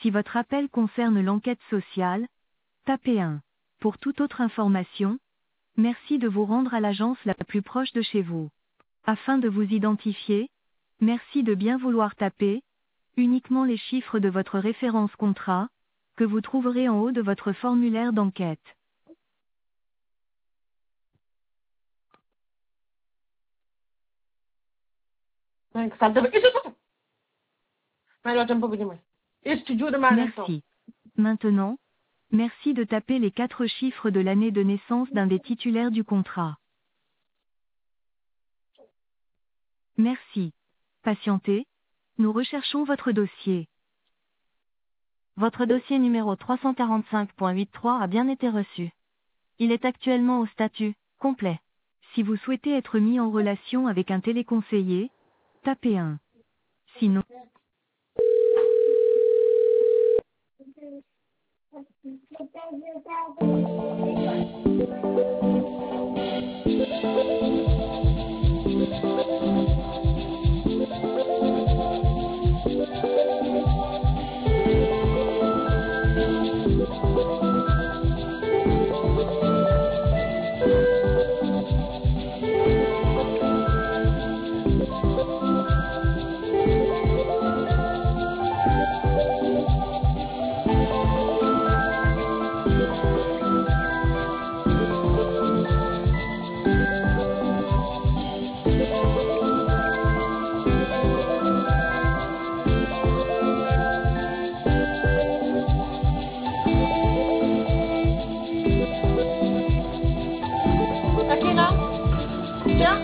Si votre appel concerne l'enquête sociale, tapez 1. Pour toute autre information, merci de vous rendre à l'agence la plus proche de chez vous. Afin de vous identifier, merci de bien vouloir taper uniquement les chiffres de votre référence contrat, que vous trouverez en haut de votre formulaire d'enquête. Merci. Maintenant, merci de taper les 4 chiffres de l'année de naissance d'un des titulaires du contrat. Merci. Patientez, nous recherchons votre dossier. Votre dossier numéro 345.83 a bien été reçu. Il est actuellement au statut complet. Si vous souhaitez être mis en relation avec un téléconseiller, tapez 1. Sinon, Akira, tiens.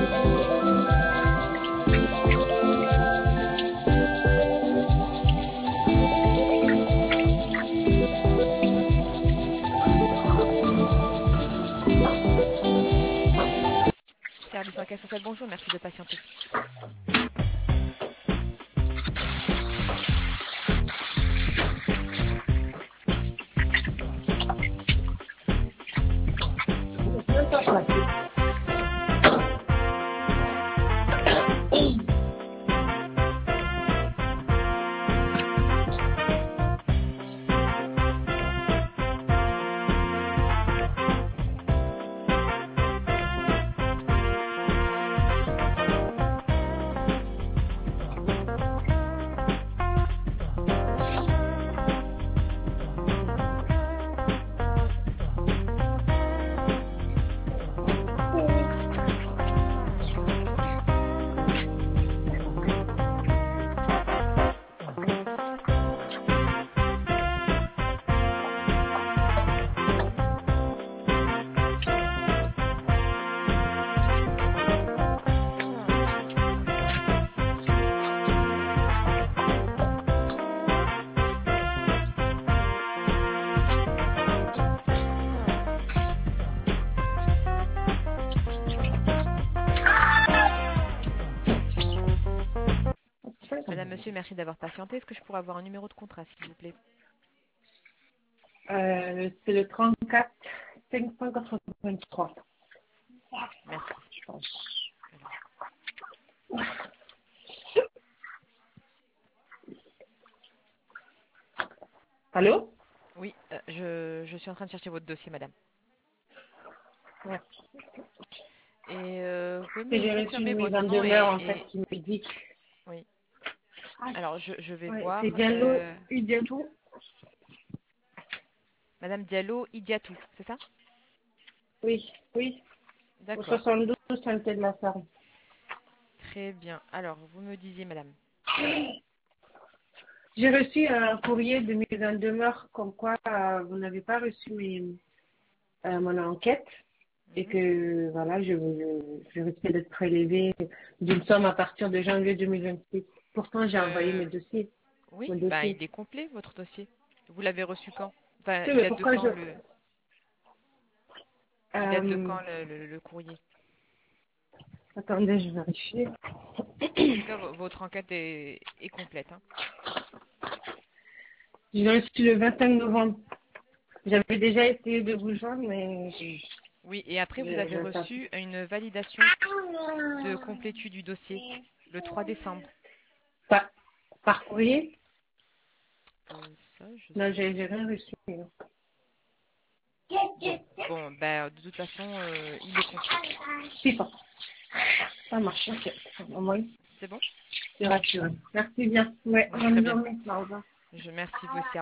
Service en caisse sociale, bonjour, merci de patienter. Madame, monsieur, merci d'avoir patienté. Est-ce que je pourrais avoir un numéro de contrat, s'il vous plaît? C'est le 34 583. Merci. Allô? Oui, je suis en train de chercher votre dossier, madame. Ouais. Et vous pouvez J'ai me reçu confirmer une mise votre en nom demeure, en fait, qui me dit. Oui. Alors, je vais Ouais, voir. c'est Diallo Idiatou. Madame Diallo Idiatou, c'est ça? Oui, oui. Au D'accord. 72, Santé de la Sarre. Très bien. Alors, vous me disiez, madame. J'ai reçu un courrier de mise en demeure comme quoi vous n'avez pas reçu mon enquête et que voilà, je risquais d'être prélevée d'une somme à partir de janvier 2026. Pourtant, j'ai envoyé mes dossiers. Oui, Mon bah, dossier. il est complet, votre dossier. Vous l'avez reçu quand? Enfin, Oui, il mais date de pourquoi quand il date de quand euh, le courrier? Attendez, je vérifie. En tout cas, votre enquête est complète. Hein. J'ai reçu le 25 novembre. J'avais déjà essayé de vous joindre, mais Oui, et après, vous avez reçu une validation de complétude du dossier le 3 décembre. par courrier? Ça, je Non, sais j'ai pas. rien reçu. Bon, ben, de toute façon, il est complet. Si, ça marche. Ok. Au moins, C'est bon? c'est rassurant. Merci bien. Ouais, Très bonne bien. journée. Au revoir. Merci vous aussi.